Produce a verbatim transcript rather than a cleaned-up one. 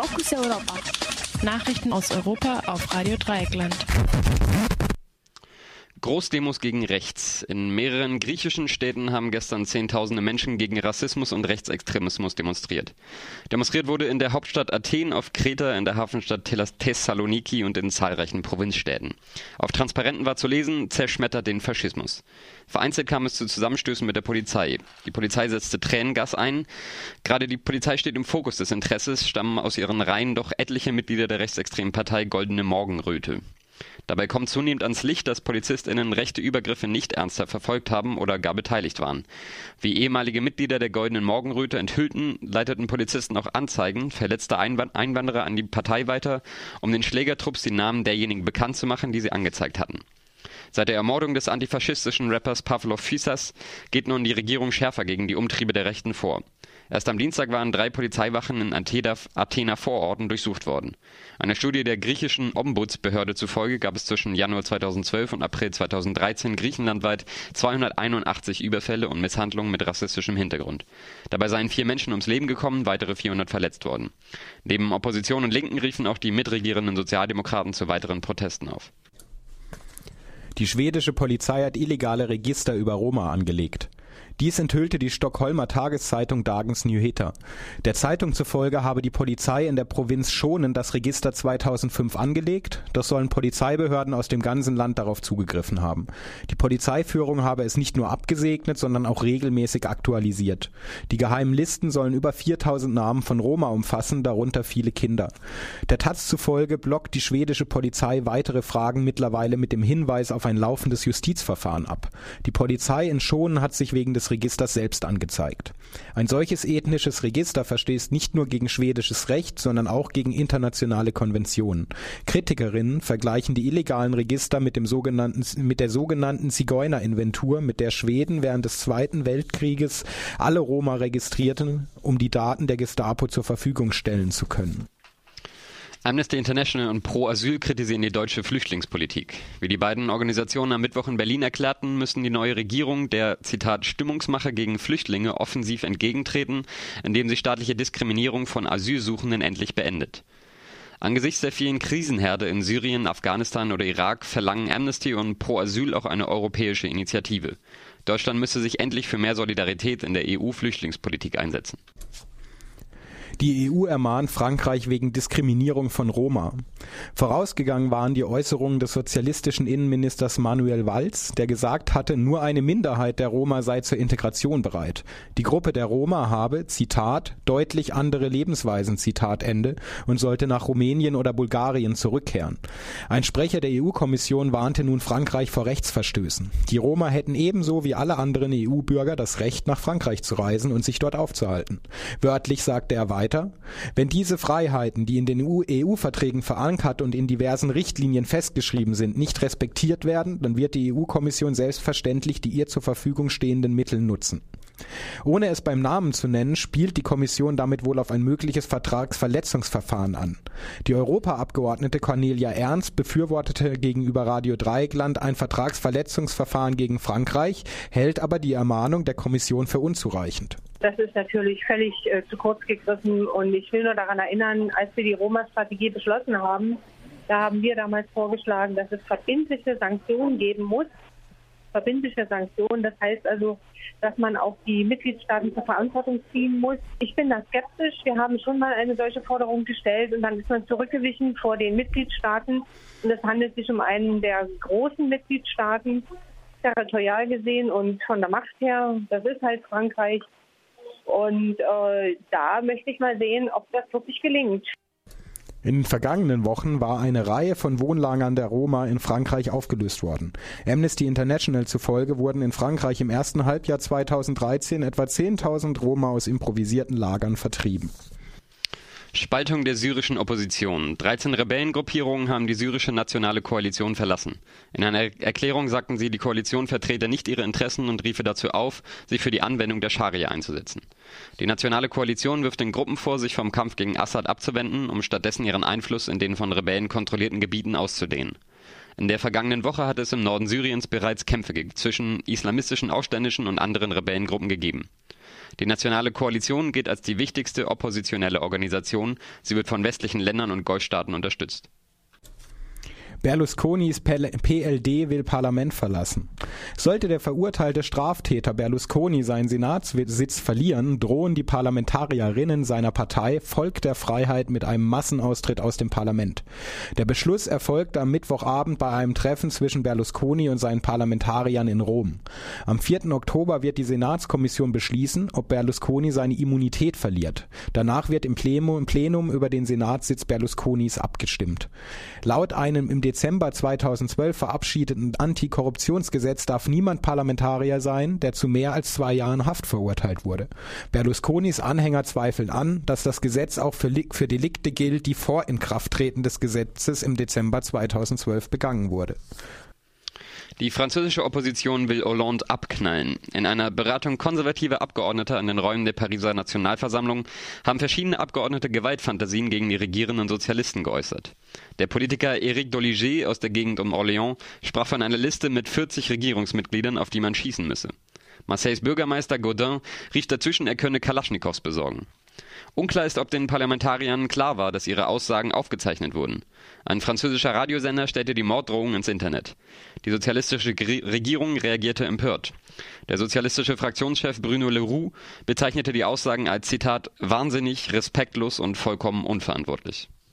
Fokus Europa. Nachrichten aus Europa auf Radio Dreieckland. Großdemos gegen rechts. In mehreren griechischen Städten haben gestern Zehntausende Menschen gegen Rassismus und Rechtsextremismus demonstriert. Demonstriert wurde in der Hauptstadt Athen, auf Kreta, in der Hafenstadt Thessaloniki und in zahlreichen Provinzstädten. Auf Transparenten war zu lesen: zerschmettert den Faschismus. Vereinzelt kam es zu Zusammenstößen mit der Polizei. Die Polizei setzte Tränengas ein. Gerade die Polizei steht im Fokus des Interesses, stammen aus ihren Reihen doch etliche Mitglieder der rechtsextremen Partei Goldene Morgenröte. Dabei kommt zunehmend ans Licht, dass PolizistInnen rechte Übergriffe nicht ernster verfolgt haben oder gar beteiligt waren. Wie ehemalige Mitglieder der Goldenen Morgenröte enthüllten, leiteten Polizisten auch Anzeigen verletzter Einwand- Einwanderer an die Partei weiter, um den Schlägertrupps die Namen derjenigen bekannt zu machen, die sie angezeigt hatten. Seit der Ermordung des antifaschistischen Rappers Pavlos Fyssas geht nun die Regierung schärfer gegen die Umtriebe der Rechten vor. Erst am Dienstag waren drei Polizeiwachen in Athener Vororten durchsucht worden. Einer Studie der griechischen Ombudsbehörde zufolge gab es zwischen Januar zweitausendzwölf und April zweitausenddreizehn griechenlandweit zweihunderteinundachtzig Überfälle und Misshandlungen mit rassistischem Hintergrund. Dabei seien vier Menschen ums Leben gekommen, weitere vierhundert verletzt worden. Neben Opposition und Linken riefen auch die mitregierenden Sozialdemokraten zu weiteren Protesten auf. Die schwedische Polizei hat illegale Register über Roma angelegt. Dies enthüllte die Stockholmer Tageszeitung Dagens Nyheter. Der Zeitung zufolge habe die Polizei in der Provinz Skåne das Register zweitausendfünf angelegt, doch sollen Polizeibehörden aus dem ganzen Land darauf zugegriffen haben. Die Polizeiführung habe es nicht nur abgesegnet, sondern auch regelmäßig aktualisiert. Die geheimen Listen sollen über viertausend Namen von Roma umfassen, darunter viele Kinder. Der Taz zufolge blockt die schwedische Polizei weitere Fragen mittlerweile mit dem Hinweis auf ein laufendes Justizverfahren ab. Die Polizei in Skåne hat sich wegen des Registers selbst angezeigt. Ein solches ethnisches Register verstößt nicht nur gegen schwedisches Recht, sondern auch gegen internationale Konventionen. Kritikerinnen vergleichen die illegalen Register mit dem sogenannten, mit der sogenannten Zigeuner-Inventur, mit der Schweden während des Zweiten Weltkrieges alle Roma registrierten, um die Daten der Gestapo zur Verfügung stellen zu können. Amnesty International und Pro Asyl kritisieren die deutsche Flüchtlingspolitik. Wie die beiden Organisationen am Mittwoch in Berlin erklärten, müssen die neue Regierung der, Zitat, Stimmungsmache gegen Flüchtlinge offensiv entgegentreten, indem sie staatliche Diskriminierung von Asylsuchenden endlich beendet. Angesichts der vielen Krisenherde in Syrien, Afghanistan oder Irak verlangen Amnesty und Pro Asyl auch eine europäische Initiative. Deutschland müsse sich endlich für mehr Solidarität in der E U-Flüchtlingspolitik einsetzen. Die E U ermahnt Frankreich wegen Diskriminierung von Roma. Vorausgegangen waren die Äußerungen des sozialistischen Innenministers Manuel Valls, der gesagt hatte, nur eine Minderheit der Roma sei zur Integration bereit. Die Gruppe der Roma habe, Zitat, deutlich andere Lebensweisen, Zitat Ende, und sollte nach Rumänien oder Bulgarien zurückkehren. Ein Sprecher der E U-Kommission warnte nun Frankreich vor Rechtsverstößen. Die Roma hätten ebenso wie alle anderen E U-Bürger das Recht, nach Frankreich zu reisen und sich dort aufzuhalten. Wörtlich sagte er weiter, wenn diese Freiheiten, die in den E U-Verträgen verankert und in diversen Richtlinien festgeschrieben sind, nicht respektiert werden, dann wird die E U-Kommission selbstverständlich die ihr zur Verfügung stehenden Mittel nutzen. Ohne es beim Namen zu nennen, spielt die Kommission damit wohl auf ein mögliches Vertragsverletzungsverfahren an. Die Europaabgeordnete Cornelia Ernst befürwortete gegenüber Radio Dreieckland ein Vertragsverletzungsverfahren gegen Frankreich, hält aber die Ermahnung der Kommission für unzureichend. Das ist natürlich völlig äh, zu kurz gegriffen und ich will nur daran erinnern, als wir die Roma-Strategie beschlossen haben, da haben wir damals vorgeschlagen, dass es verbindliche Sanktionen geben muss. Verbindliche Sanktionen, das heißt also, dass man auch die Mitgliedstaaten zur Verantwortung ziehen muss. Ich bin da skeptisch. Wir haben schon mal eine solche Forderung gestellt und dann ist man zurückgewichen vor den Mitgliedstaaten. Und es handelt sich um einen der großen Mitgliedstaaten, territorial gesehen und von der Macht her. Das ist halt Frankreich. Und äh, da möchte ich mal sehen, ob das wirklich gelingt. In den vergangenen Wochen war eine Reihe von Wohnlagern der Roma in Frankreich aufgelöst worden. Amnesty International zufolge wurden in Frankreich im ersten Halbjahr zweitausenddreizehn etwa zehntausend Roma aus improvisierten Lagern vertrieben. Spaltung der syrischen Opposition. dreizehn Rebellengruppierungen haben die syrische nationale Koalition verlassen. In einer Erklärung sagten sie, die Koalition vertrete nicht ihre Interessen und riefe dazu auf, sich für die Anwendung der Scharia einzusetzen. Die nationale Koalition wirft den Gruppen vor, sich vom Kampf gegen Assad abzuwenden, um stattdessen ihren Einfluss in den von Rebellen kontrollierten Gebieten auszudehnen. In der vergangenen Woche hat es im Norden Syriens bereits Kämpfe zwischen islamistischen Aufständischen und anderen Rebellengruppen gegeben. Die Nationale Koalition gilt als die wichtigste oppositionelle Organisation. Sie wird von westlichen Ländern und Golfstaaten unterstützt. Berlusconis P L D will Parlament verlassen. Sollte der verurteilte Straftäter Berlusconi seinen Senatssitz verlieren, drohen die Parlamentarierinnen seiner Partei Volk der Freiheit mit einem Massenaustritt aus dem Parlament. Der Beschluss erfolgte am Mittwochabend bei einem Treffen zwischen Berlusconi und seinen Parlamentariern in Rom. Am vierten Oktober wird die Senatskommission beschließen, ob Berlusconi seine Immunität verliert. Danach wird im Plenum, im Plenum über den Senatssitz Berlusconis abgestimmt. Laut einem im Dezember zweitausendzwölf verabschiedeten Antikorruptionsgesetz darf niemand Parlamentarier sein, der zu mehr als zwei Jahren Haft verurteilt wurde. Berlusconis Anhänger zweifeln an, dass das Gesetz auch für, für Delikte gilt, die vor Inkrafttreten des Gesetzes im Dezember zweitausendzwölf begangen wurde. Die französische Opposition will Hollande abknallen. In einer Beratung konservativer Abgeordneter in den Räumen der Pariser Nationalversammlung haben verschiedene Abgeordnete Gewaltfantasien gegen die regierenden Sozialisten geäußert. Der Politiker Éric Doligé aus der Gegend um Orléans sprach von einer Liste mit vierzig Regierungsmitgliedern, auf die man schießen müsse. Marseilles Bürgermeister Gaudin rief dazwischen, er könne Kalaschnikows besorgen. Unklar ist, ob den Parlamentariern klar war, dass ihre Aussagen aufgezeichnet wurden. Ein französischer Radiosender stellte die Morddrohung ins Internet. Die sozialistische Regierung reagierte empört. Der sozialistische Fraktionschef Bruno Leroux bezeichnete die Aussagen als, Zitat, wahnsinnig, respektlos und vollkommen unverantwortlich.